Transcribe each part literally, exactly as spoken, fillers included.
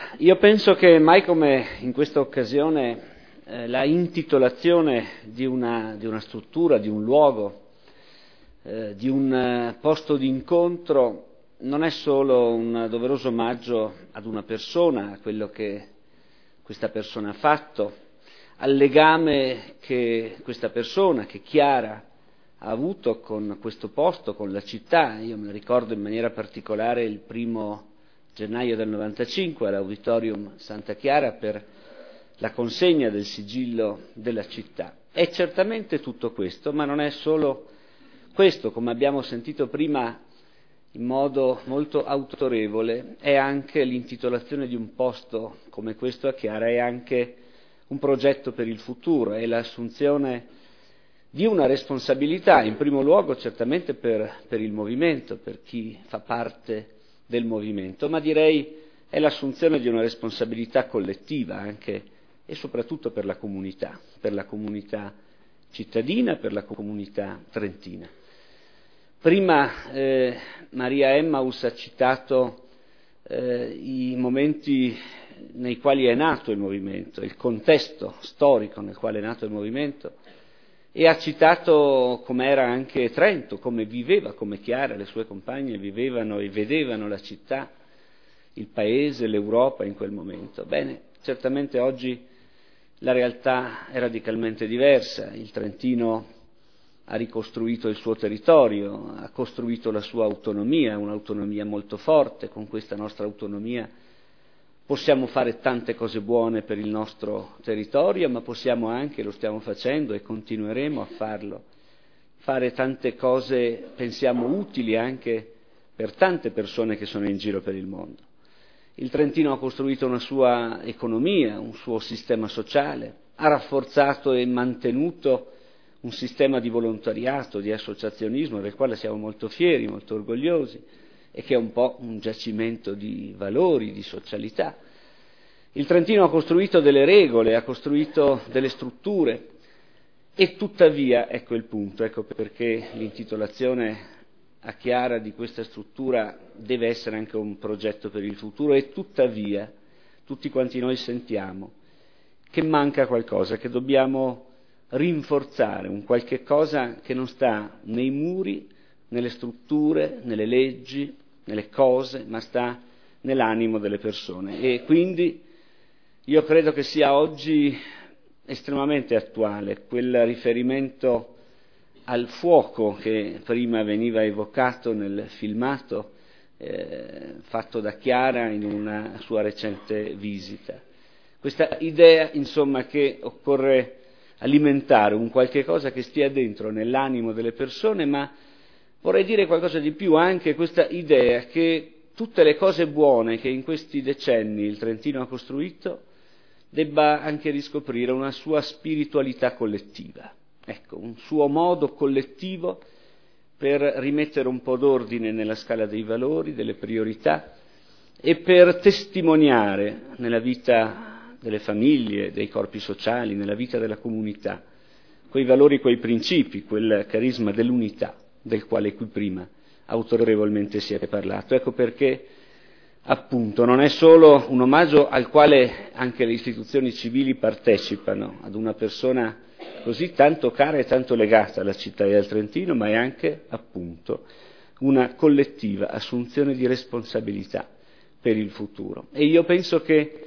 io penso che mai come in questa occasione eh, la intitolazione di una, di una struttura, di un luogo, eh, di un eh, posto di incontro non è solo un doveroso omaggio ad una persona, a quello che questa persona ha fatto, al legame che questa persona, che Chiara, ha avuto con questo posto, con la città. Io me lo ricordo in maniera particolare il primo gennaio del novantacinque all'Auditorium Santa Chiara per la consegna del sigillo della città. È certamente tutto questo, ma non è solo questo, come abbiamo sentito prima in modo molto autorevole, è anche l'intitolazione di un posto come questo a Chiara, è anche un progetto per il futuro, è l'assunzione di una responsabilità, in primo luogo certamente per, per il movimento, per chi fa parte del movimento, ma direi è l'assunzione di una responsabilità collettiva anche e soprattutto per la comunità, per la comunità cittadina, per la comunità trentina. Prima eh, Maria Emmaus ha citato eh, i momenti nei quali è nato il movimento, il contesto storico nel quale è nato il movimento, e ha citato com'era anche Trento, come viveva, come Chiara e le sue compagne vivevano e vedevano la città, il paese, l'Europa in quel momento. Bene, certamente oggi la realtà è radicalmente diversa, il Trentino ha ricostruito il suo territorio, ha costruito la sua autonomia, un'autonomia molto forte. Con questa nostra autonomia possiamo fare tante cose buone per il nostro territorio, ma possiamo anche, lo stiamo facendo e continueremo a farlo, fare tante cose, pensiamo, utili anche per tante persone che sono in giro per il mondo. Il Trentino ha costruito una sua economia, un suo sistema sociale, ha rafforzato e mantenuto un sistema di volontariato, di associazionismo, del quale siamo molto fieri, molto orgogliosi, e che è un po' un giacimento di valori, di socialità. Il Trentino ha costruito delle regole, ha costruito delle strutture, e tuttavia, ecco il punto, ecco perché l'intitolazione a Chiara di questa struttura deve essere anche un progetto per il futuro, e tuttavia tutti quanti noi sentiamo che manca qualcosa, che dobbiamo rinforzare, un qualche cosa che non sta nei muri, nelle strutture, nelle leggi, nelle cose, ma sta nell'animo delle persone. E quindi io credo che sia oggi estremamente attuale quel riferimento al fuoco che prima veniva evocato nel filmato eh, fatto da Chiara in una sua recente visita. Questa idea, insomma, che occorre alimentare un qualche cosa che stia dentro nell'animo delle persone, ma vorrei dire qualcosa di più, anche questa idea che tutte le cose buone che in questi decenni il Trentino ha costruito debba anche riscoprire una sua spiritualità collettiva, ecco, un suo modo collettivo per rimettere un po' d'ordine nella scala dei valori, delle priorità, e per testimoniare nella vita delle famiglie, dei corpi sociali, nella vita della comunità, quei valori, quei principi, quel carisma dell'unità del quale qui prima autorevolmente si è parlato. Ecco perché, appunto, non è solo un omaggio al quale anche le istituzioni civili partecipano, ad una persona così tanto cara e tanto legata alla città e al Trentino, ma è anche, appunto, una collettiva assunzione di responsabilità per il futuro. E io penso che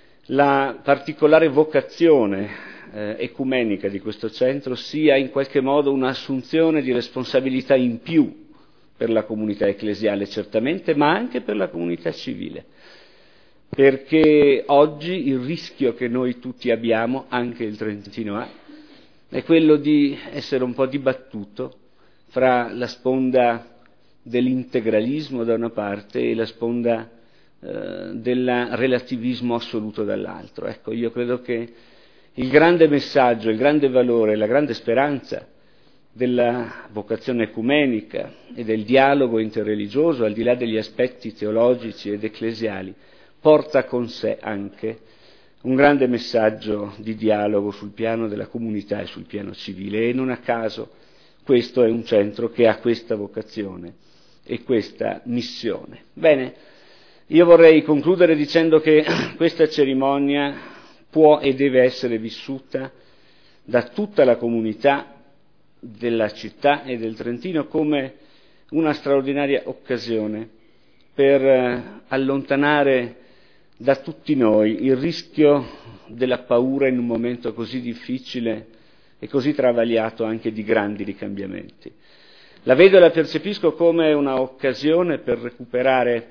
la particolare vocazione eh, ecumenica di questo centro sia in qualche modo un'assunzione di responsabilità in più per la comunità ecclesiale certamente, ma anche per la comunità civile, perché oggi il rischio che noi tutti abbiamo, anche il Trentino ha, è quello di essere un po' dibattuto fra la sponda dell'integralismo da una parte e la sponda del relativismo assoluto dall'altro. Ecco, io credo che il grande messaggio, il grande valore, la grande speranza della vocazione ecumenica e del dialogo interreligioso, al di là degli aspetti teologici ed ecclesiali, porta con sé anche un grande messaggio di dialogo sul piano della comunità e sul piano civile, e non a caso questo è un centro che ha questa vocazione e questa missione. Bene, Io vorrei concludere dicendo che questa cerimonia può e deve essere vissuta da tutta la comunità della città e del Trentino come una straordinaria occasione per allontanare da tutti noi il rischio della paura in un momento così difficile e così travagliato anche di grandi ricambiamenti. La vedo e la percepisco come una occasione per recuperare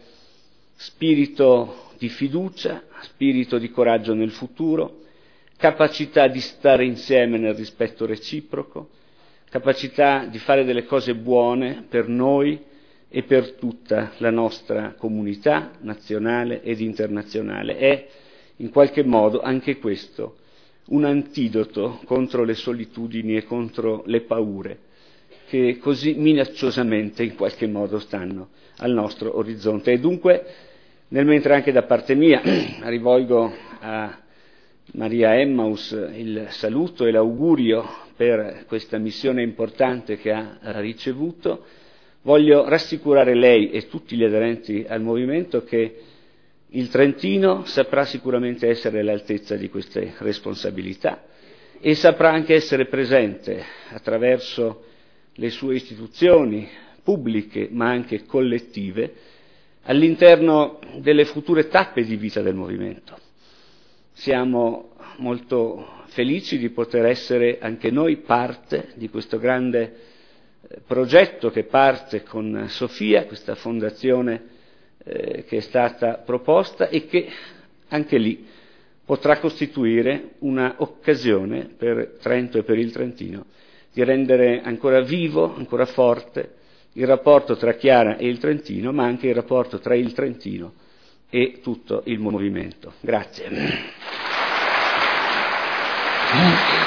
spirito di fiducia, spirito di coraggio nel futuro, capacità di stare insieme nel rispetto reciproco, capacità di fare delle cose buone per noi e per tutta la nostra comunità nazionale ed internazionale. È in qualche modo anche questo un antidoto contro le solitudini e contro le paure che così minacciosamente in qualche modo stanno al nostro orizzonte. E dunque, nel mentre anche da parte mia rivolgo a Maria Emmaus il saluto e l'augurio per questa missione importante che ha ricevuto, voglio rassicurare lei e tutti gli aderenti al movimento che il Trentino saprà sicuramente essere all'altezza di queste responsabilità e saprà anche essere presente attraverso le sue istituzioni pubbliche ma anche collettive all'interno delle future tappe di vita del movimento. Siamo molto felici di poter essere anche noi parte di questo grande progetto che parte con Sofia, questa fondazione eh, che è stata proposta e che anche lì potrà costituire una occasione per Trento e per il Trentino di rendere ancora vivo, ancora forte il rapporto tra Chiara e il Trentino, ma anche il rapporto tra il Trentino e tutto il movimento. Grazie.